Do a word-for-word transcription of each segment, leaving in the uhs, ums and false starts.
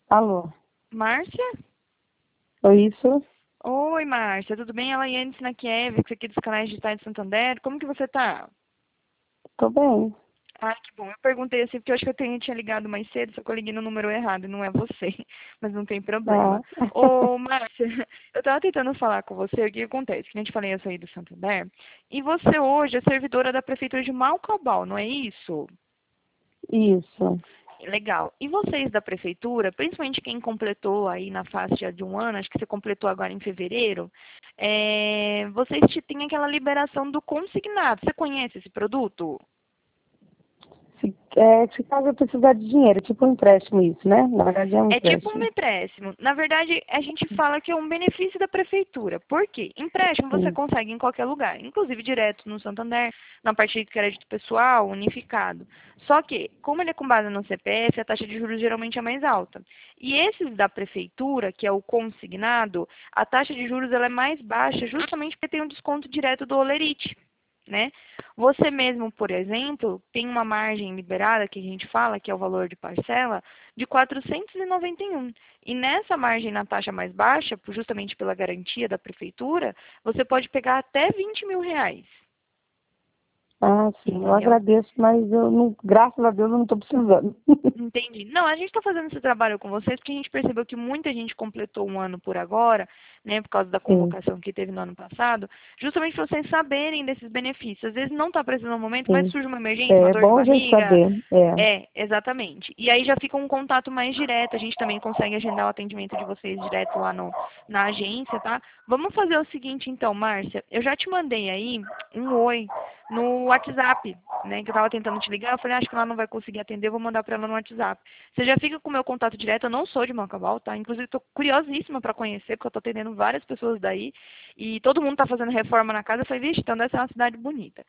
Alô, Márcia? foi isso? Oi, Márcia, tudo bem? Ela é Yanis Nakiewicz, aqui dos canais digitais de Santander. Como que você tá? Tô bem. Ah, que bom. Eu perguntei assim, porque eu acho que eu tenho- tinha ligado mais cedo, só que eu liguei no número errado, e não é você. Mas não tem Ah, problema. Ô, Márcia, eu tava tentando falar com você, o que acontece? Que a gente falei, eu saí do Santander, e você hoje é servidora da Prefeitura de Malcabal, não é isso? isso. Legal. E vocês da prefeitura, principalmente quem completou aí na faixa de um ano, acho que você completou agora em fevereiro, é, vocês te- têm aquela liberação do consignado. Você conhece esse produto? Se, é, se caso eu precisar de dinheiro, tipo um empréstimo isso, né? Na verdade é um É tipo um empréstimo. empréstimo. Na verdade, a gente fala que é um benefício da prefeitura. Por quê? Empréstimo você Sim, consegue em qualquer lugar, inclusive direto no Santander, na parte de crédito pessoal, unificado. Só que, como ele é com base no C P F, a taxa de juros geralmente é mais alta. E esses da prefeitura, que é o consignado, a taxa de juros ela é mais baixa justamente porque tem um desconto direto do Olerite, né? Você mesmo, por exemplo, tem uma margem liberada, que a gente fala, que é o valor de parcela, de quatrocentos e noventa e um. E nessa margem na taxa mais baixa, por- justamente pela garantia da prefeitura, você pode pegar até vinte mil reais, ah, sim, eu entendeu? agradeço, mas eu não, graças a Deus eu não tô precisando. Entendi. Não, a gente está fazendo esse trabalho com vocês porque a gente percebeu que muita gente completou um ano por agora, né, por causa da Sim, convocação que teve no ano passado, justamente para vocês saberem desses benefícios. Às vezes não está precisando no momento, mas sim. surge uma emergência, uma É dor de bom a gente barriga. saber. É. É, exatamente. E aí já fica um contato mais direto. A gente também consegue agendar o atendimento de vocês direto lá no, na agência, tá? Vamos fazer o seguinte então, Márcia. Eu já te mandei aí um oi no WhatsApp, né? Que eu tava tentando te ligar. Eu falei, "Ah, acho que ela não vai conseguir atender, eu vou mandar para ela no WhatsApp. Você já fica com o meu contato direto. Eu não sou de Macabal, tá? Inclusive, estou curiosíssima para conhecer, porque eu estou atendendo várias pessoas daí. E todo mundo está fazendo reforma na casa. Eu falei, vixe, então deve ser uma cidade bonita.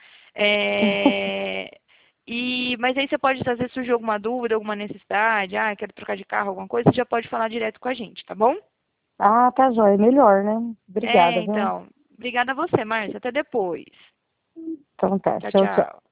É... E, mas aí você pode, às vezes, surgir alguma dúvida, alguma necessidade, ah, quero trocar de carro, alguma coisa, você já pode falar direto com a gente, tá bom? Ah, tá joia, melhor, né? É, Obrigada, viu? então. Obrigada a você, Márcia. Até depois. Então tá, Tchau, tchau, tchau. tchau.